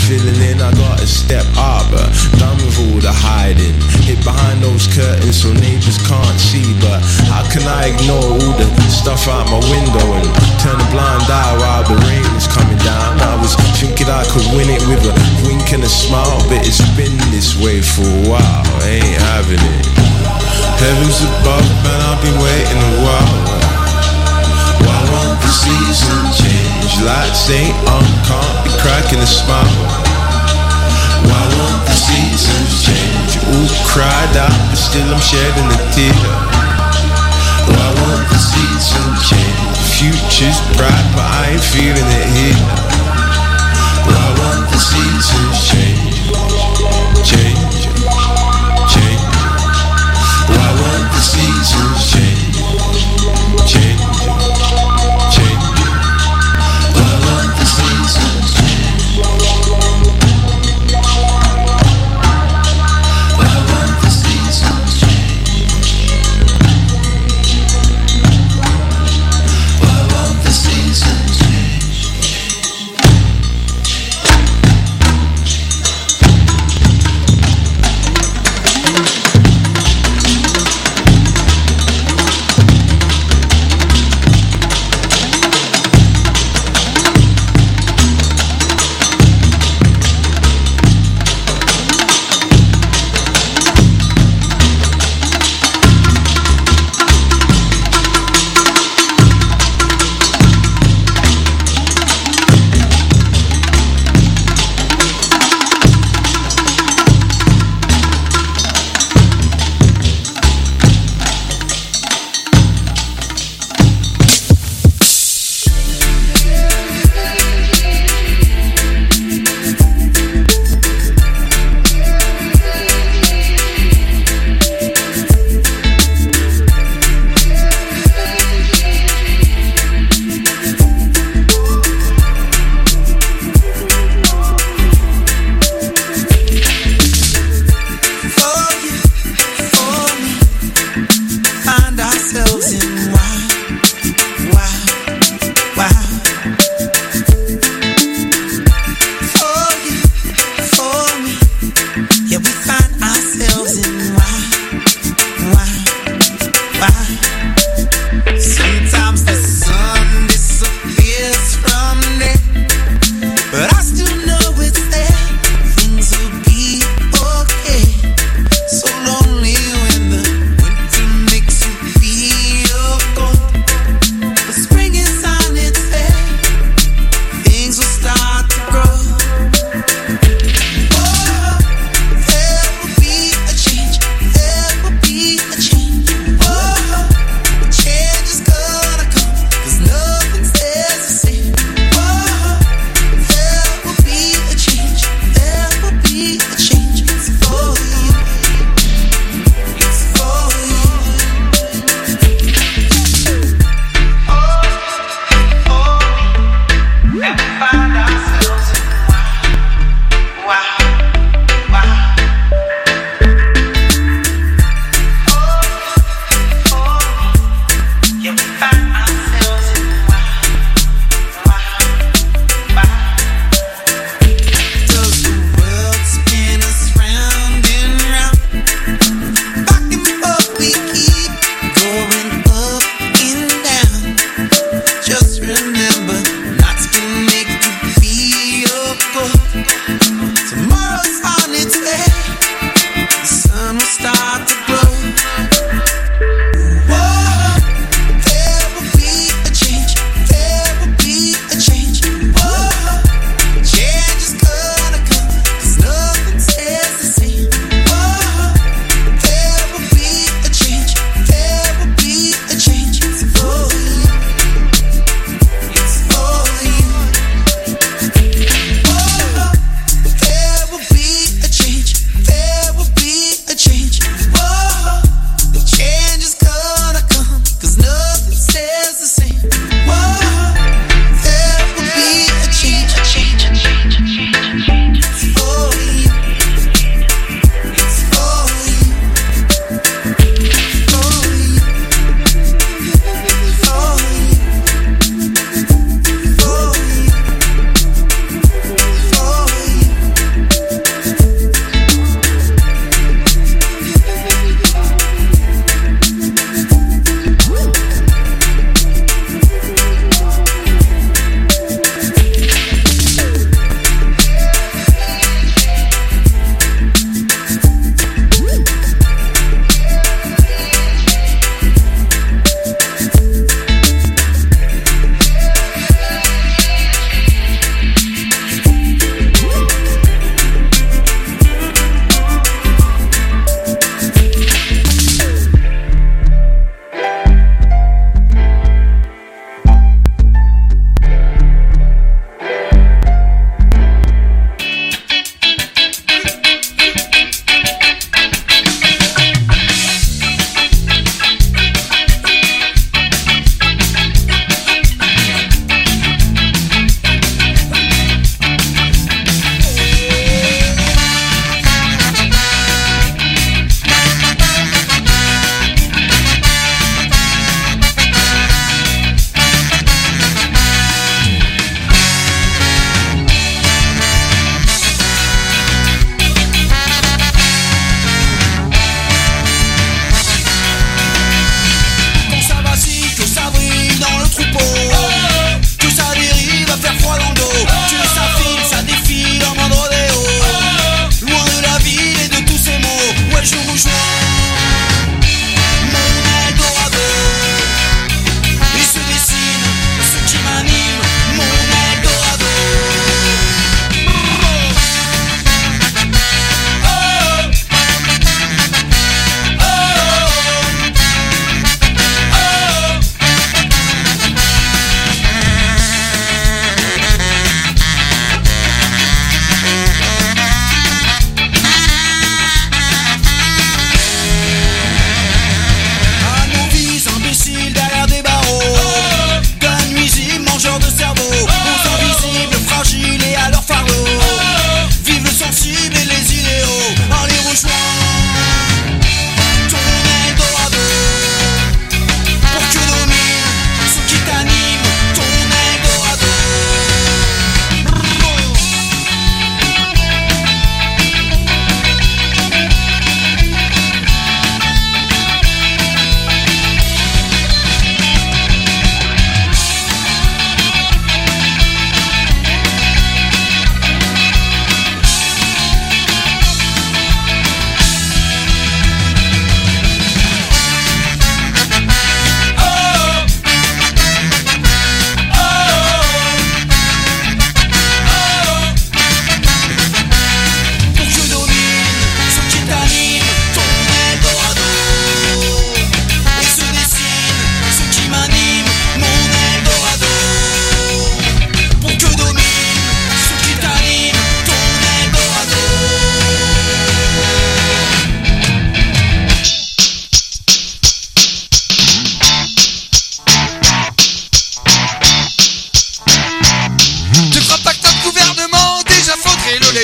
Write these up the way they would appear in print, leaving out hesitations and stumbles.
filling in, I gotta step up, done with all the hiding. Hid behind those curtains so neighbors can't see, but how can I ignore all the stuff out my window and turn a blind eye while the rain was coming down? I was thinking I could win it with a wink and a smile, but it's been this way for a while, I ain't having it. Heavens above, man, I've been waiting a while. Why won't the season change? Lights ain't on, can't be cracking a smile. Why won't the seasons change? All cried out, but still I'm shedding a tear. Why won't the seasons change? Future's bright, but I ain't feeling it here. Why won't the seasons change? Change, change. Why won't the seasons change? Change, change. Why won't the seasons change? Why won't the seasons change? Why won't the seasons change?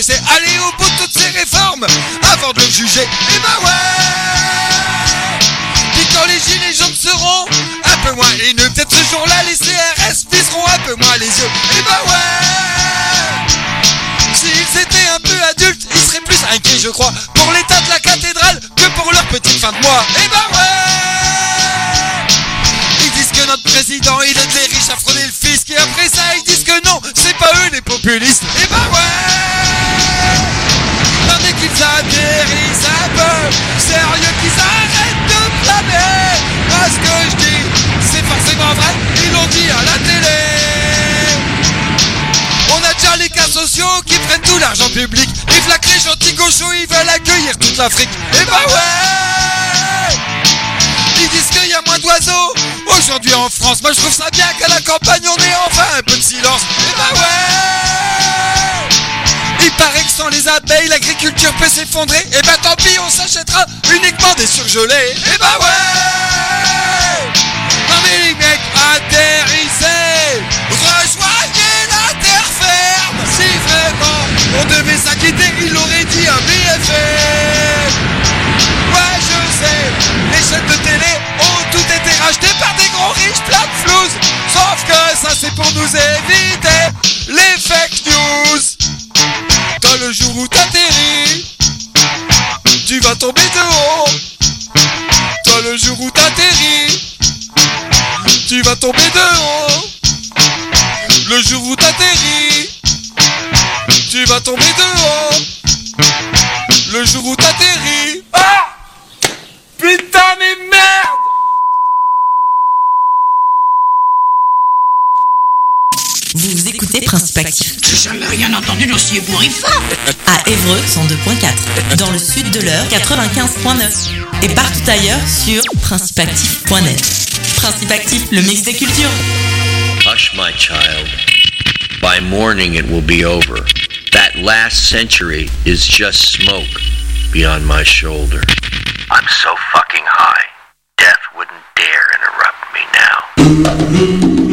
intéressé à aller au bout de toutes ces réformes avant de le juger. Et bah ouais. Puis quand les gilets jaunes seront un peu moins haineux, peut-être ce jour-là les CRS viseront un peu moins les yeux. Et bah ouais. S'ils étaient un peu adultes, ils seraient plus inquiets, je crois, pour l'état de la cathédrale que pour leur petite fin de mois. Et bah ouais. Ils disent que notre président, il aide les riches à frauder le fisc, et après ça, ils disent que non, c'est pas eux les populistes. Et bah ouais. Non, dès qu'ils atterrissent un peu, sérieux qu'ils arrêtent de blâmer. Parce que je dis, c'est forcément vrai, ils l'ont dit à la télé. On a déjà les cas sociaux qui prennent tout l'argent public. Et flac les gentils gauchos, ils veulent accueillir toute l'Afrique. Et bah ouais. Ils disent qu'il y a moins d'oiseaux aujourd'hui en France. Moi je trouve ça bien qu'à la campagne on ait enfin un peu de silence. Et bah ouais. Il paraît que sans les abeilles l'agriculture peut s'effondrer. Et bah tant pis, on s'achètera uniquement des surgelés. Et bah ouais. Non mais les mecs, atterrissez, rejoignez la terre ferme. Si vraiment on devait s'inquiéter, il l'aurait dit à BFM. Ouais je sais, les chaînes de télé ont toutes été rachetées par des gros riches plein de flouze. Sauf que ça c'est pour nous éviter les fake news. Dans le jour où t'atterris, tu vas tomber de haut. Dans le jour où t'atterris, tu vas tomber de haut. Le jour où t'atterris, tu vas tomber de haut. Le jour où t'atterris. Ah! Putain mais merde! Vous écoutez Principe Actif. J'ai jamais rien entendu d'aussi ébouriffant. À Évreux 102.4, dans le sud de l'Eure 95.9 et partout ailleurs sur principeactif.net. Principe Actif, le mix des cultures. Hush, my child. By morning it will be over. That last century is just smoke beyond my shoulder. I'm so fucking high. Death wouldn't dare interrupt me now.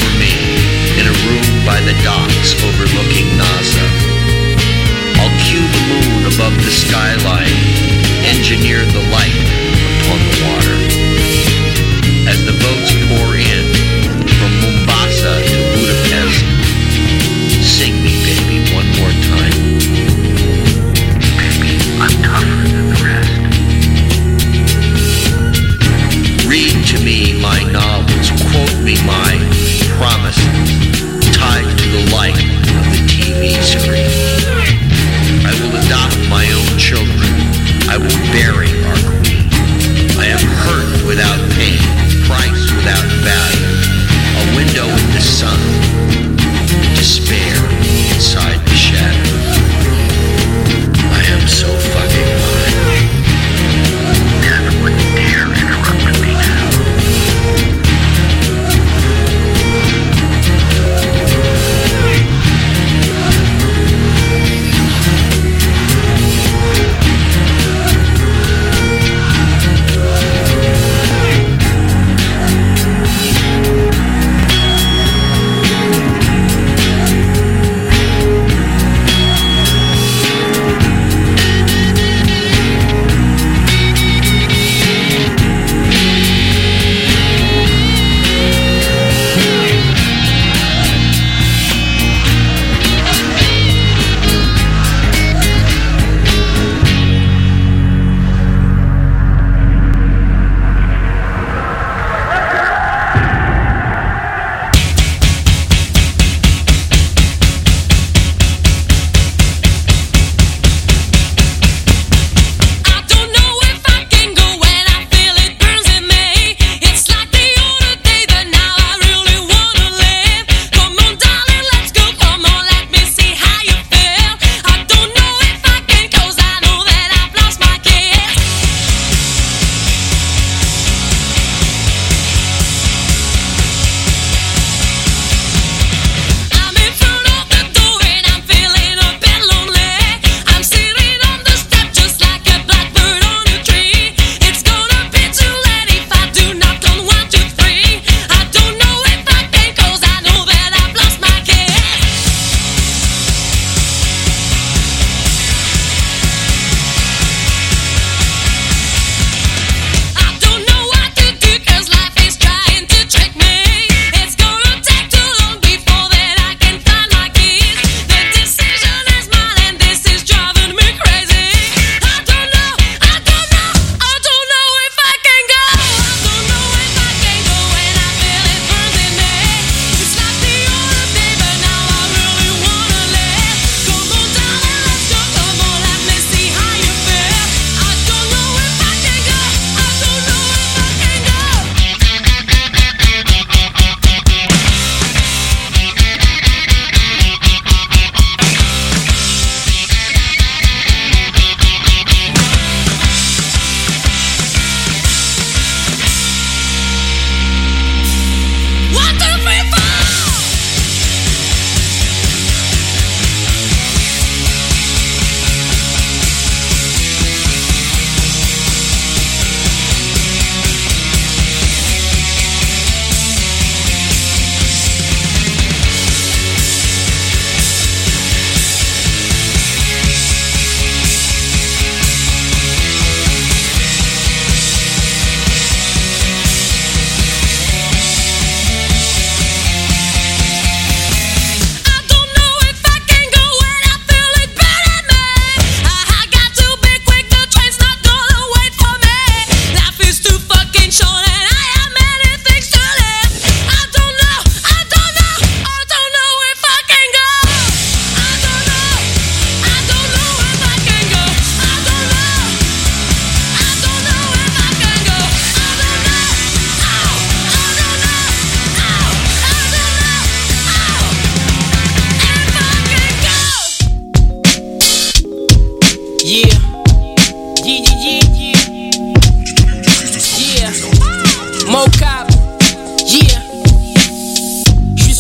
for me in a room by the docks overlooking NASA. I'll cue the moon above the skyline, engineer the light upon the water. As the boats pour in from Mombasa to Budapest, sing me, baby, one more time. Baby, I'm tougher than the rest. Read to me my novels, quote me my promises, tied to the light of the TV screen. I will adopt my own children. I will bury our queen. I am hurt without pain, price without value, a window in the sun, despair inside the shadows. I am so fucking high. Death wouldn't dare interrupt me now.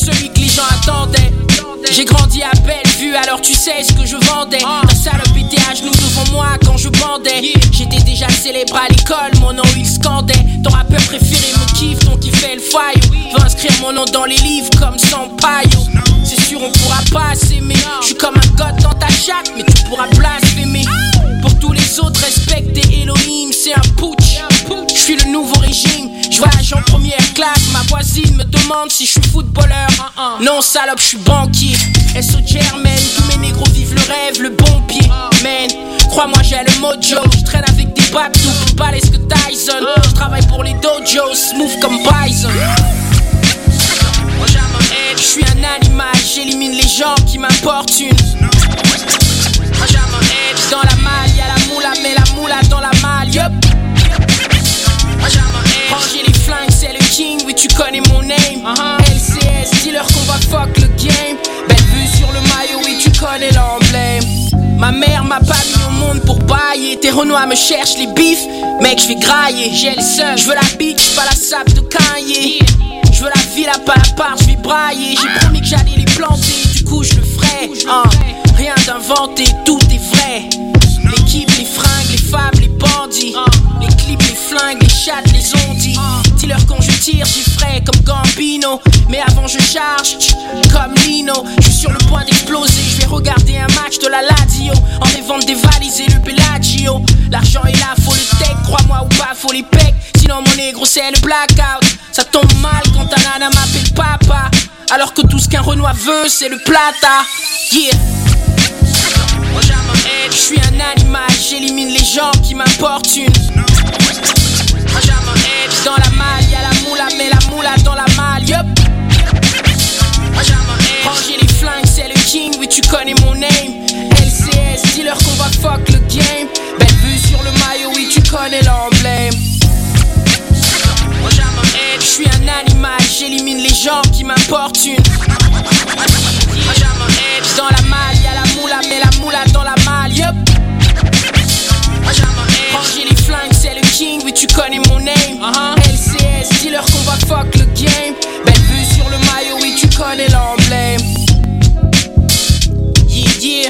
J'ai grandi à Bellevue, alors tu sais ce que je vendais. Ta salope était à genoux devant moi quand je bandais. J'étais déjà célèbre à l'école, mon nom il scandait. Ton rappeur préféré me kiffe, ton qui fait le faillot. Veux inscrire mon nom dans les livres comme Sampaio. C'est sûr on pourra pas s'aimer. Je suis comme un god dans ta chatte, mais tu pourras blasphémer. Pour tous les autres, respecter Elohim, c'est un putsch. Je suis le nouveau régime, je voyage en première classe. Ma voisine me demande si je suis footballeur. Non salope, je suis banquier. SO Germaine, tous mes négros vivent le rêve, le bon pied. Man, crois-moi j'ai le mojo. Je traîne avec des babdous plus balèzes que Tyson. Je travaille pour les dojos, smooth comme Bison. Je suis un animal, j'élimine les gens qui m'importunent. Dans la malle, y'a la moula, mais la moula dans la malle, yup. Ranger les flingues, c'est le king, oui tu connais mon name. LCS, dis-leur qu'on va fuck le game. Belle vue sur le maillot, oui tu connais l'emblème. Ma mère m'a pas mis au monde pour bailler. Tes renois me cherchent les bifs, mec j'vais grailler. J'ai le seul, j'veux la bitch, pas la sape de Kanye. J'veux la villa, pas la part, j'vais brailler. J'ai promis que j'allais les planter, du coup je le ferai. Rien d'inventé, tout est vrai. L'équipe, les fringues, les femmes, les bandits. Les clips, les flingues, les chattes, les ondits. Dis-leur quand je tire, j'y ferai comme Gambino. Mais avant je charge, comme Lino. Je suis sur le point d'exploser, je vais regarder un match de la Lazio. En les vendre des valises et le Bellagio. L'argent est là, faut le tech, crois-moi ou pas, faut les pecs. Sinon mon négro c'est le blackout. Ça tombe mal quand ta nana m'appelle papa. Alors que tout ce qu'un Renoir veut c'est le plata. Yeah. Je suis un animal, j'élimine les gens qui m'importunent. Dans la malle, y'a la moula, mais la moula dans la malle, yup. Ranger les flingues, c'est le king, oui tu connais mon name. LCS, dis-leur qu'on va fuck le game. Belle vue sur le maillot, oui tu connais l'emblème. Je suis un animal, j'élimine les gens qui m'importunent. Dans la malle, y'a la moula, mais la moula dans la malle, yup. Ranger les flingues, c'est le king, oui tu connais mon name. LCS, dis-leur qu'on va fuck le game. Belle vue sur le maillot, oui tu connais l'emblème. Yeah, yeah.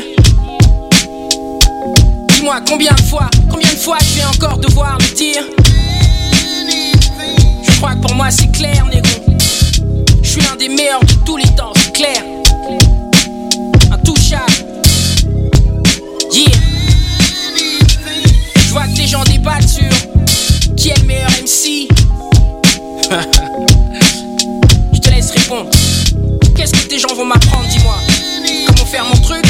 Dis-moi combien de fois je vais encore devoir le dire. Je crois que pour moi c'est clair, négro. Je suis l'un des meilleurs de tous les temps, c'est clair. Intouchable. Yeah. Je vois que des gens débattent sur qui est le meilleur MC. Je te laisse répondre. Qu'est-ce que tes gens vont m'apprendre, dis-moi? Comment faire mon truc?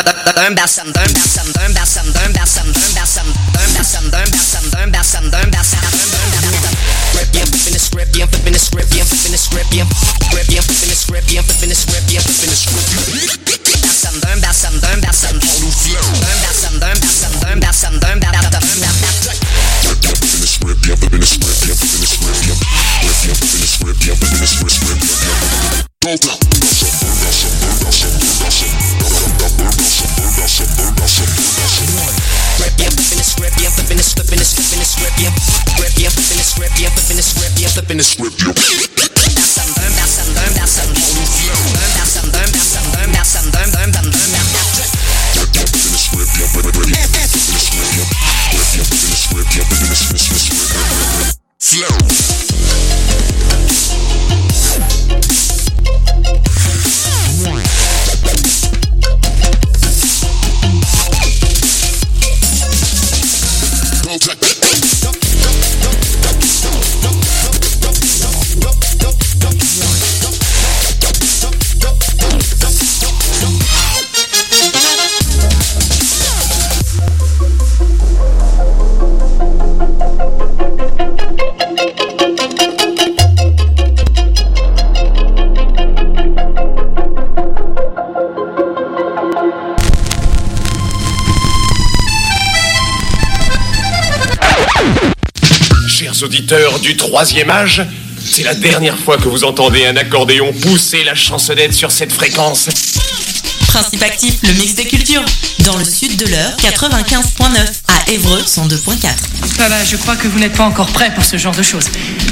Chers auditeurs du troisième âge, c'est la dernière fois que vous entendez un accordéon pousser la chansonnette sur cette fréquence. Principe Actif, le mix des cultures. Dans le sud de l'heure, 95.9. À Évreux, 102.4. Bah, je crois que vous n'êtes pas encore prêts pour ce genre de choses.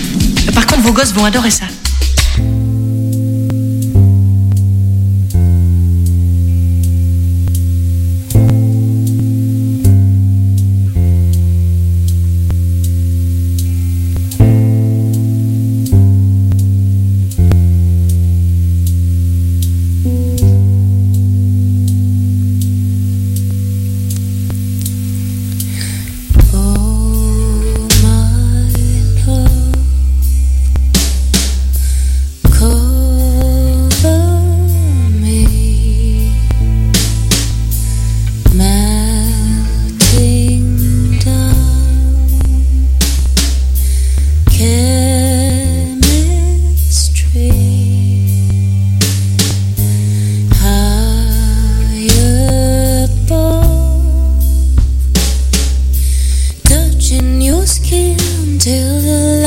Par contre, vos gosses vont adorer ça. Till the